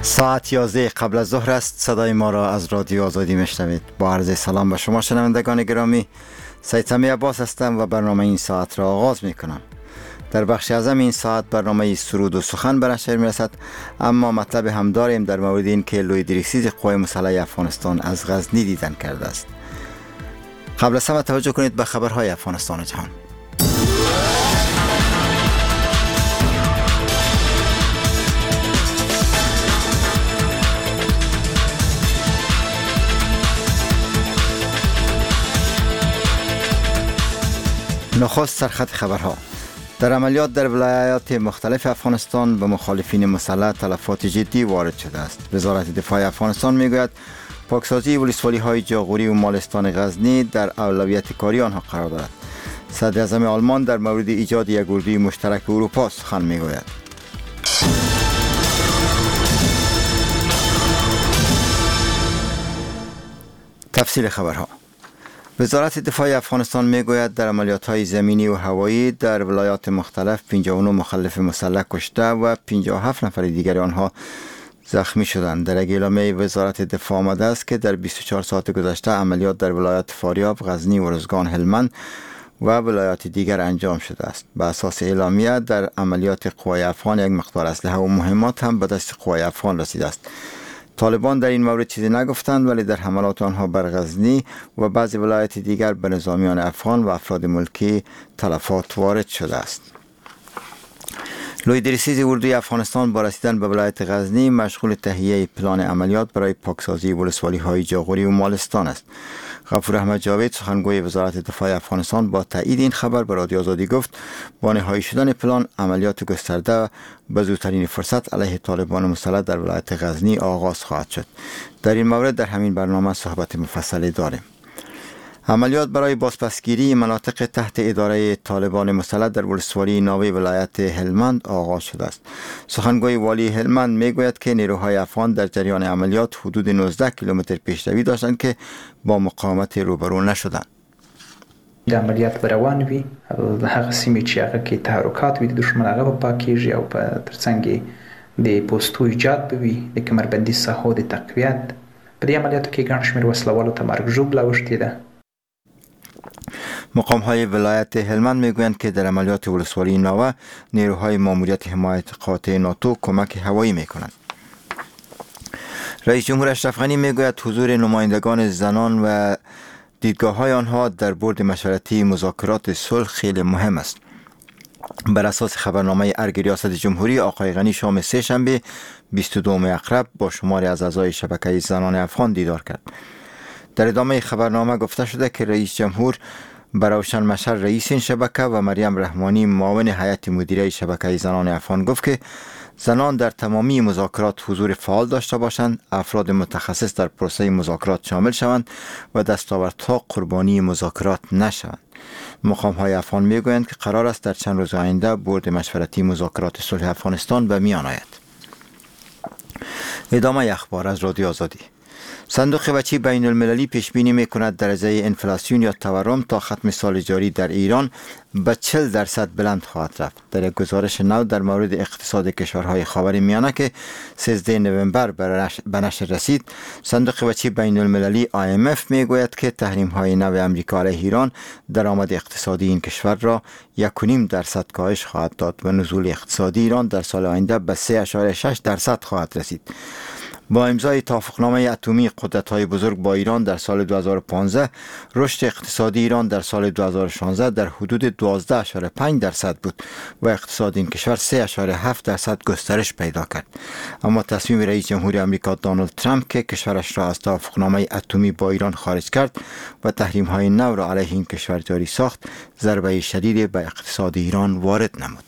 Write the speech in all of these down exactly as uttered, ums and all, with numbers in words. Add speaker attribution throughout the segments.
Speaker 1: ساعت یازده قبل از ظهر است. صدای ما را از رادیو آزادی میشنوید. با عرض سلام به شما شنوندگان گرامی، سید سمی عباس هستم و برنامه این ساعت را آغاز می کنم. در بخش اعظم این ساعت برنامه سرود و سخن به نشر می رسد، اما مطلب هم داریم در مورد این که لوی دریسیز قوای مسلح افغانستان از غزنی دیدن کرده است. قبل از همه توجه کنید به خبرهای افغانستان و جهان. نخست سرخط خبرها. در عملیات در ولایات مختلف افغانستان به مخالفین مسلح تلفات جدی وارد شده است. وزارت دفاع افغانستان میگوید پاکسازی ولسوالی های جاغوری و مالستان غزنی در اولویت کاری آنها قرار دارد. صدر اعظم آلمان در مورد ایجاد یک اردوی مشترک اروپا سخن میگوید. تفصیل خبرها. وزارت دفاع افغانستان میگوید در عملیات‌های زمینی و هوایی در ولایات مختلف پنجاه و نه مخالف مسلح کشته و پنجاه و هفت نفر دیگر آنها زخمی شدند. در اعلامیه وزارت دفاع آمده است که در بیست و چهار ساعت گذشته عملیات در ولایات فاریاب، غزنی، ارزگان، هلمند و ولایات دیگر انجام شده است. به اساس اعلامیه در عملیات قوای افغان یک مقدار اسلحه و مهمات هم به دست قوای افغان رسیده است. طالبان در این مورد چیزی نگفتند، ولی در حملات آنها بر غزنی و بعضی ولایات دیگر به نظامیان افغان و افراد ملکی تلفات وارد شده است. لوی دریسیز اردوی افغانستان با رسیدن به ولایت غزنی مشغول تهیه پلان عملیات برای پاکسازی ولسوالی های جاغوری و مالستان است. غفور احمد جاوید سخنگوی وزارت دفاع افغانستان با تایید این خبر به رادیو آزادی گفت با نهایی شدن پلان عملیات گسترده به زودترین فرصت علیه طالبان مسلح در ولایت غزنی آغاز خواهد شد. در این مورد در همین برنامه صحبت مفصلی داریم. عملیات برای بازپسگیری مناطق تحت اداره طالبان مسلح در ولسوالی ناوی ولایت هلمند آغاز شده است. سخنگوی والی هلمند میگوید که نیروهای افغان در جریان عملیات حدود نوزده کیلومتر پیشروی داشتند که با مقاومت روبرو نشدند.
Speaker 2: د عملیات روان وي هغه سیمې چې هغه کې تحرکات وي د دشمن هغه په پاکیږي او په ترڅنګ د پوستو ایجاد به وي د کمربندي ساحو د تقویت په دې عملیاتو کې ګڼ شمېر وسلوالو ته مرګ ژوبله اوښتې ده.
Speaker 1: مقام های ولایت هلمند میگویند که در عملیات ولسوالی ناوه نیروهای ماموریت حمایت قاطع ناتو کمک هوایی میکنند. رئیس جمهور اشرف غنی میگوید حضور نمایندگان زنان و دیدگاه های آنها در بورد مشورتی مذاکرات صلح خیلی مهم است. بر اساس خبرنامه ارگ ریاست جمهوری، آقای غنی شام سه شنبه بیست و دوم اکتبر با شماری از اعضای شبکه زنان افغان دیدار کرد. در ادامه خبرنامه گفته شده که رئیس جمهور بر روشن مشر رئیس این شبکه و مریم رحمانی معاون هیئت مدیره شبکه زنان افغان گفت که زنان در تمامی مذاکرات حضور فعال داشته باشند، افراد متخصص در پروسه مذاکرات شامل شوند و دستاوردها قربانی مذاکرات نشوند. مقام های افغان میگویند که قرار است در چند روز آینده بورد مشورتی مذاکرات صلح افغانستان به میان آید. ادامه اخبار از رادیو آزادی. صندوق بچی بین المللی پیش بینی می کند درجه انفلاسیون یا تورم تا ختم سال جاری در ایران به چهل درصد بلند خواهد رفت. در یک گزارش نو در مورد اقتصاد کشورهای خاور میانه که سیزده نوامبر به نشر رسید، صندوق بچی بین المللی آی ام اف می گوید که تحریم های نو امریکا علیه ایران درآمد اقتصادی این کشور را یک و نیم درصد کاهش خواهد داد و نزول اقتصادی ایران در سال آینده به سه اشاره شش درصد خواهد رسید. با امضای توافقنامه اتمی قدرت‌های بزرگ با ایران در سال دو هزار و پانزده، رشد اقتصادی ایران در سال دو هزار و شانزده در حدود دوازده اشاره پنج درصد بود و اقتصاد این کشور سه اشاره هفت درصد گسترش پیدا کرد. اما تصمیم رئیس جمهور آمریکا دونالد ترامپ که کشورش را از توافقنامه اتمی با ایران خارج کرد و تحریم‌های نو را علیه این کشور جاری ساخت، ضربه شدید به اقتصاد ایران وارد نمود.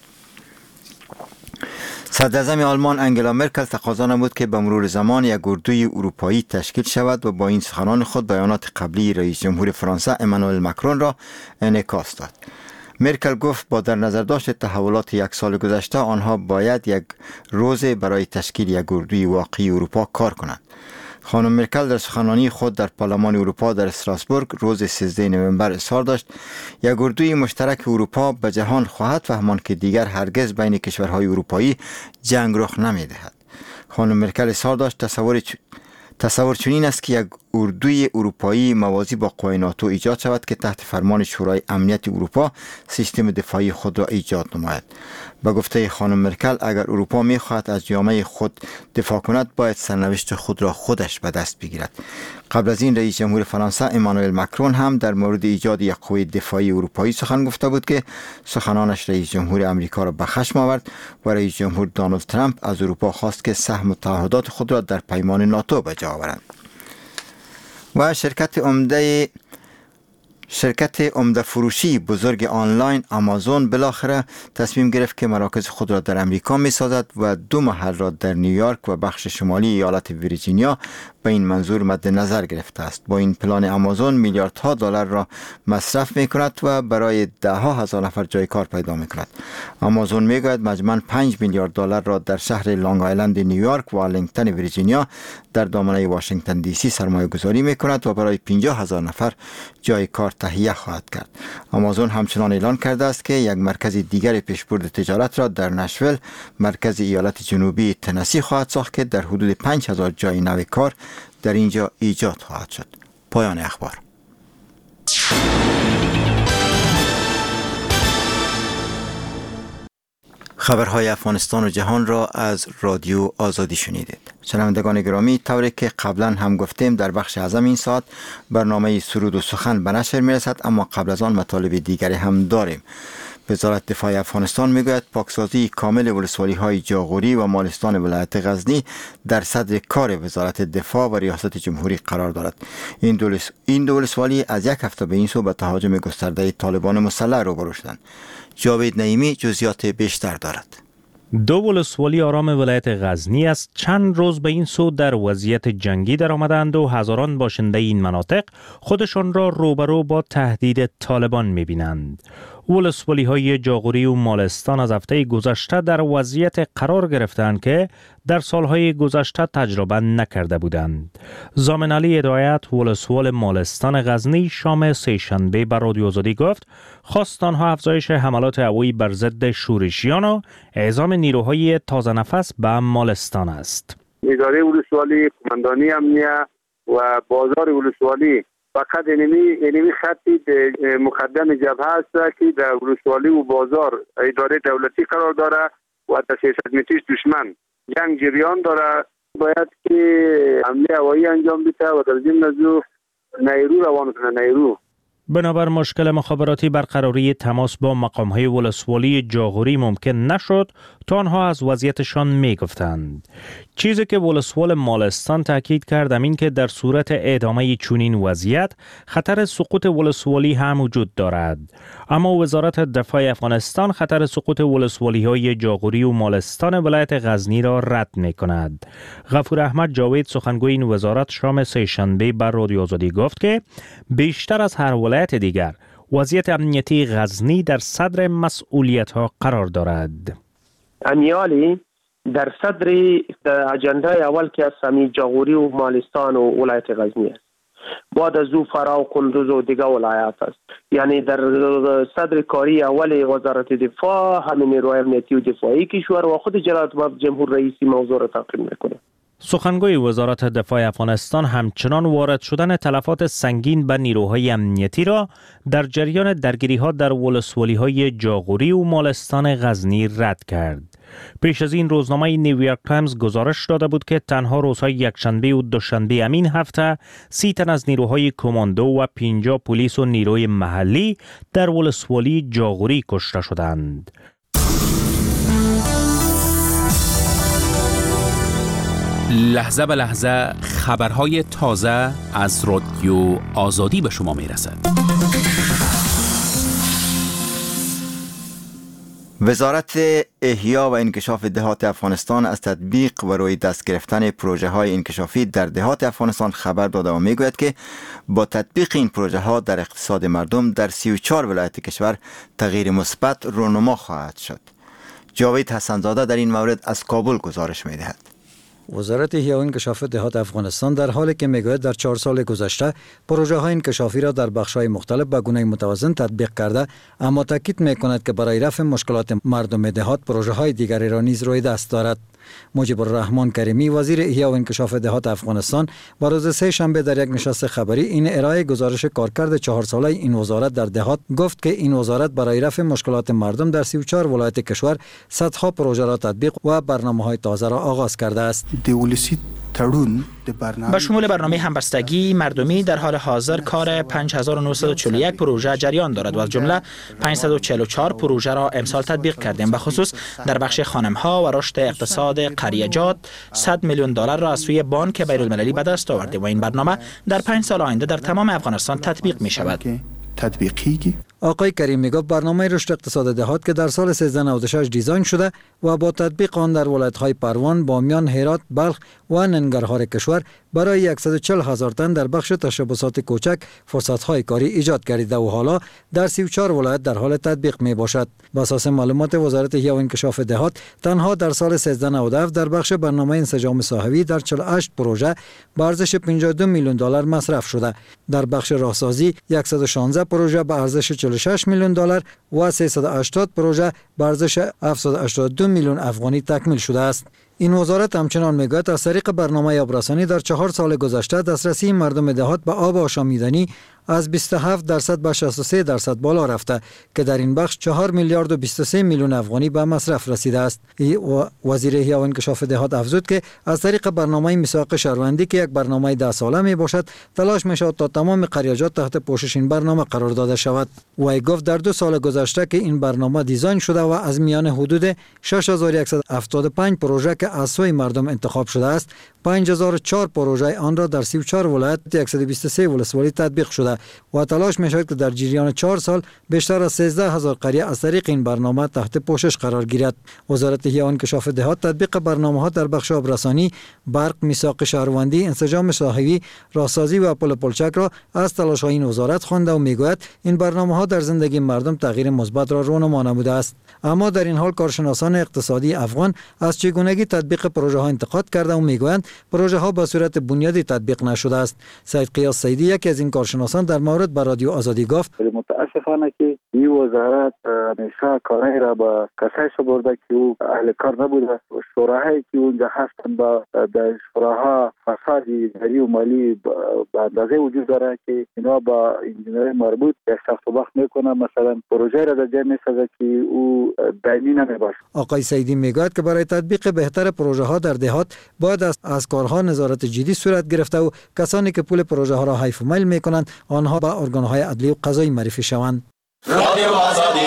Speaker 1: صدر اعظم آلمان انگلا مرکل تقاضا نمود که به مرور زمان یک اردوی اروپایی تشکیل شود و با این سخنان خود بیانات قبلی رئیس جمهور فرانسه امانوئل مکرون را انعکاس داد. مرکل گفت با در نظر داشت تحولات یک سال گذشته آنها باید یک روز برای تشکیل یک اردوی واقعی اروپا کار کنند. خانم مرکل در سخنرانی خود در پارلمان اروپا در استراسبورگ روز سیزده نوامبر اظهار داشت یک اردوی مشترک اروپا به جهان خواهد فهمان که دیگر هرگز بین کشورهای اروپایی جنگ رخ نمی‌دهد. خانم مرکل اظهار داشت تصور چ... تصور چنین است که یک اردوی اروپایی موازی با قوای ناتو ایجاد شود که تحت فرمان شورای امنیت اروپا سیستم دفاعی خود را ایجاد نماید. به گفته خانم مرکل اگر اروپا می‌خواهد از جامعه خود دفاع کند باید سرنوشت خود را خودش به دست بگیرد. قبل از این رئیس جمهور فرانسه امانوئل مکرون هم در مورد ایجاد یک قوه دفاعی اروپایی سخن گفته بود که سخنانش رئیس جمهور امریکا را به خشم آورد و رئیس جمهور دونالد ترامپ از اروپا خواست که سهم تعهدات خود را در پیمان ناتو به جا آورند. و شرکت عمده شرکت عمده فروشی بزرگ آنلاین آمازون بالاخره تصمیم گرفت که مراکز خود را در امریکا می سازد و دو محل را در نیویورک و بخش شمالی ایالت ویرجینیا به این منظور مد نظر گرفته است. با این پلان آمازون میلیاردها دلار را مصرف می کند و برای ده ها هزار نفر جای کار پیدا می کند. آمازون می گوید مجموعاً پنج میلیارد دلار را در شهر لانگ آیلند نیویورک و آرلینگتن ویرجینیا در دامنه واشنگتن دی سی سرمایه گذاری می کند و برای پنجاه هزار نفر جای کار تهیه خواهد کرد. آمازون همچنان اعلان کرده است که یک مرکز دیگر پیشبرد تجارت را در نشویل مرکز ایالت جنوبی تنسی خواهد ساخت که در حدود پنج هزار جای نو کار در اینجا ایجاد خواهد شد. پایان اخبار. خبرهای افغانستان و جهان را از رادیو آزادی شنیدید. شنوندگان گرامی، طوری که قبلا هم گفتیم در بخش اعظم این ساعت برنامه سرود و سخن به نشر میرسد، اما قبل از آن مطالب دیگری هم داریم. وزارت دفاع افغانستان میگوید پاکسازی کامل ولسوالی‌های جاغوری و مالستان ولایت غزنی در صدر کار وزارت دفاع و ریاست جمهوری قرار دارد. این دولس این دو ولسوالی از یک هفته به این سو به تهاجم گسترده طالبان مسلح روبرو شدند. جاوید نعیمی جزئیات بیشتر دارد.
Speaker 3: دو ولسوالی آرام ولایت غزنی است چند روز به این سو در وضعیت جنگی در آمدند و هزاران باشنده این مناطق خودشان را روبرو با تهدید طالبان می‌بینند. ولسوالی های جاغوری و مالستان از هفته گذشته در وضعیت قرار گرفتند که در سالهای گذشته تجربه نکرده بودند. زامن علی هدایت ولسوال مالستان غزنی شام سه‌شنبه به رادیو آزادی گفت خواست آنها افزایش حملات هوایی بر ضد شورشیان و اعزام نیروهای تازه نفس به مالستان است.
Speaker 4: اداره ولسوالی، قماندانی امنیه و بازار ولسوالی فقط اینمی اینمی خطی مقدم جبهه است که در ولسوالی و بازار اداره دولتی قرار داره و در سیاست متیش دشمن جنگ جریان داره. باید که حمله هوایی انجام بده و در ضمن ازو نیرو روان کنه. نیرو
Speaker 3: بنابر مشکل مخابراتی برقراری تماس با مقام‌های ولسوالی جاغوری ممکن نشد تا آنها از وضعیتشان می‌گفتند. چیزی که ولسوال مالستان تاکید کرد این که در صورت ادامه چنین وضعیت خطر سقوط ولسوالی هم وجود دارد. اما وزارت دفاع افغانستان خطر سقوط ولسوالی‌های جاغوری و مالستان ولایت غزنی را رد می‌کند. غفور احمد جاوید سخنگوی این وزارت شام سه‌شنبه بر رادیو آزادی گفت که بیشتر از هر ولایت دیگر وضعیت امنیتی غزنی در صدر مسئولیت‌ها قرار دارد.
Speaker 5: امیالی در صدر اجنده اول که از سمی جاغوری و مالستان و ولایت غزنی است. بعد از او فرا و قندوز و دیگر ولایات است. یعنی در صدر کاری اول وزارت دفاع همین نیروهای امنیتی و دفاعی کشور و خود جلالت جمهور رئیسی موضوع را تعقیب میکنه.
Speaker 3: سخنگوی وزارت دفاع افغانستان همچنان وارد شدن تلفات سنگین به نیروهای امنیتی را در جریان درگیری‌ها در ولسوالی‌های جاغوری و مالستان غزنی رد کرد. پیش از این روزنامه نیویورک تایمز گزارش داده بود که تنها روزهای یکشنبه و دوشنبه همین هفته سی تن از نیروهای کماندو و پنجاه پلیس و نیروی محلی در ولسوالی جاغوری کشته شدند.
Speaker 6: لحظه به لحظه خبرهای تازه از رادیو آزادی به شما میرسد.
Speaker 1: وزارت احیا و انکشاف دهات افغانستان از تطبیق و روی دست گرفتن پروژه های انکشافی در دهات افغانستان خبر داده و میگوید که با تطبیق این پروژه ها در اقتصاد مردم در سی و چهار ولایت کشور تغییر مثبت رونما خواهد شد. جاوید حسنزاده در این مورد از کابل گزارش میدهد.
Speaker 7: وزارت احیا و انکشاف دهات افغانستان در حالی که میگوید در چهار سال گذشته پروژه های انکشافی را در بخش های مختلف به گونه متوازن تطبیق کرده، اما تاکید میکند که برای رفع مشکلات مردم دهات پروژه های دیگری را نیز روی دست دارد. مجیب الرحمن کریمی وزیر احیا و انکشاف دهات افغانستان با روز سه شنبه در یک نشست خبری این ارائه گزارش کارکرد چهار ساله این وزارت در دهات گفت که این وزارت برای رفع مشکلات مردم در سی و چهار ولایت کشور صدها پروژه را تطبیق و برنامه‌های تازه را آغاز کرده است.
Speaker 2: با شمول برنامه همبستگی مردمی در حال حاضر کار پنج هزار و نهصد و چهل و یک پروژه جریان دارد و از جمله پانصد و چهل و چهار پروژه را امسال تطبیق کردیم. به خصوص در بخش خانم‌ها و رشد اقتصاد قریه‌جات صد میلیون دلار را از سوی بانک بین‌المللی به دست آوردیم و این برنامه در پنج سال آینده در تمام افغانستان تطبیق می شود.
Speaker 7: آقای کریمی گفت برنامه رشد اقتصاد دهات که در سال سیزده نود و شش دیزاین شده و با تطبیق آن در ولایت‌های پروان، بامیان، هرات، بلخ و ننگرهار کشور برای صد و چهل هزار تن در بخش تشبثات کوچک فرصت‌های کاری ایجاد کرده و حالا در سی و چهار ولایت در حال تطبیق می باشد. بر اساس معلومات وزارت احیا و انکشاف دهات تنها در سال سیزده نود و هفت در بخش برنامه انسجام ساحوی در چهل و هشت پروژه به ارزش پنجاه و دو میلیون دلار مصرف شده. در بخش راهسازی صد و شانزده پروژه به ارزش چهل و شش میلیون دلار و سیصد و هشتاد پروژه به ارزش هفتصد و هشتاد و دو میلیون افغانی تکمیل شده است. این وزارت همچنان میگوید از طریق برنامه آبرسانی در چهار سال گذشته دسترسی مردم دهات به آب آشامیدنی از بیست و هفت درصد به شصت و سه درصد بالا رفته که در این بخش چهار میلیارد و بیست و سه میلیون افغانی به مصرف رسیده است. وزیر احیا و انکشاف دهات افزود که از طریق برنامه میثاق شهروندی که یک برنامه ده ساله می باشد تلاش می شود تا تمام قریه‌جات تحت پوشش این برنامه قرار داده شود. و گفت در دو سال گذشته که این برنامه دیزاین شده و از میان حدود شش هزار و صد و هفتاد و پنج پروژه که از سوی مردم انتخاب شده است پنج هزار و چهار پروژه آن را در سی و چهار ولایت صد و بیست و سه ولسوالی تطبیق شده و تلاش می شود که در جریان چهار سال بیشتر از سیزده هزار قریه از طریق این برنامه تحت پوشش قرار گیرد. وزارت احیا و انکشاف دهات تطبیق برنامه‌ها در بخش آبرسانی، برق، میثاق شهروندی، انسجام ساحوی، راهسازی و پل پلچک را از تلاش‌های این وزارت خوانده و میگوید این برنامه‌ها در زندگی مردم تغییر مثبت را رونما نموده است. اما در این حال کارشناسان اقتصادی افغان از چگونگی تطبیق پروژه ها انتقاد کرده و میگویند پروژه ها به صورت بنیادی تطبیق نشده است. سید قیاس سیدی یکی از این کارشناسان در مورد به رادیو آزادی گفت
Speaker 8: متاسفانه که این وزارت همیشه کارهای را به کسایی سپرده که او اهل کار نبوده. شوراهایی که اونجا هستند با در شوراها فساد اداری و مالی به اندازه وجود داره که اینا با انجینرهای مربوط یک سخت و بخت میکنه. مثلا پروژه را در جای میسازه که او دائمی نمیباشه.
Speaker 7: آقای سیدی میگوید که برای تطبیق بهتر پروژه ها در دهات باید از, از کارها نظارت جدی صورت گرفته و کسانی که پول پروژه ها را حیف و میل میکنند آنها به ارگانهای عدلی و قضایی معرفی شوند. رادیو آزادی.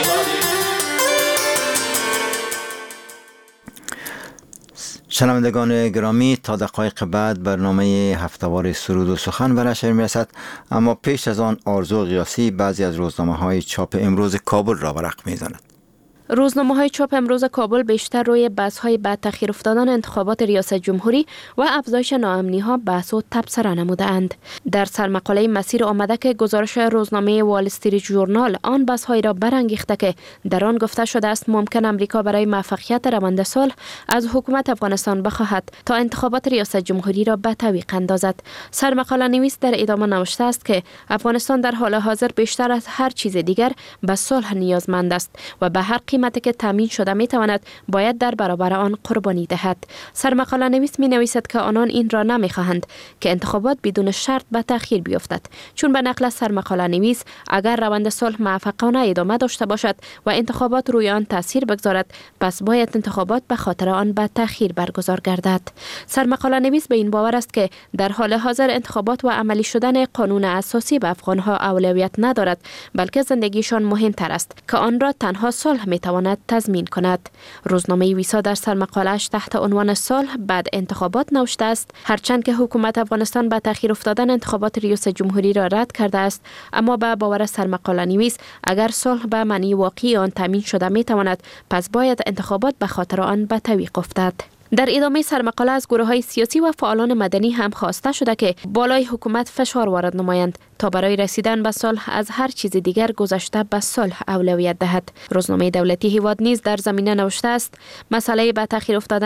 Speaker 1: شنوندگان گرامی، تا دقایق بعد برنامه هفتهوار سرود و سخن به نشر میرسد، اما پیش از آن آرزو قیاسی بعضی از روزنامه های چاپ امروز کابل را ورق میزند.
Speaker 9: روزنامه‌های چاپ امروز کابل بیشتر روی بحث‌های بعد تأخیر افتادن انتخابات ریاست جمهوری و افزایش ناامنی‌ها بحث و تبصره نموده‌اند. در سرمقاله مسیر آمده که گزارش روزنامه وال استریت ژورنال آن بحث‌هایی را برانگیخته که در آن گفته شده است ممکن امریکا برای موفقیت روند صلح از حکومت افغانستان بخواهد تا انتخابات ریاست جمهوری را به تعویق اندازد. سرمقاله نویس در ادامه نوشته است که افغانستان در حال حاضر بیشتر از هر چیز دیگر به صلح نیازمند است و به هر قیمتی که تامین شده می تواند باید در برابر آن قربانی دهد. سرمقاله نویس می نویسد که آنان این را نمی خواهند که انتخابات بدون شرط به تأخیر بیفتد، چون به نقل سرمقاله نویس اگر روند صلح موفقانه ادامه داشته باشد و انتخابات روی آن تاثیر بگذارد پس باید انتخابات به خاطر آن به تأخیر برگزار گردد. سرمقاله نویس به این باور است که در حال حاضر انتخابات و عملی شدن قانون اساسی به افغانها اولویت ندارد، بلکه زندگیشان مهمتر است که آن را تنها صلح می تواند تضمین کند. روزنامه ویسا در سرمقاله‌اش تحت عنوان صلح بعد انتخابات نوشته است هرچند که حکومت افغانستان به تأخیر افتادن انتخابات ریاست جمهوری را رد کرده است، اما به باور سرمقاله نویس اگر صلح به معنی واقعی آن تامین شده می تواند پس باید انتخابات به خاطر آن به تعویق افتد. در ادامه سرمقاله از گروه‌های سیاسی و فعالان مدنی هم خواسته شده که بالای حکومت فشار وارد نمایند تا برای رسیدن به صلح از هر چیز دیگر گذشته به صلح اولویت دهد. روزنامه دولتی هیواد نیز در زمینه نوشته است مسئله به تأخیر افتادن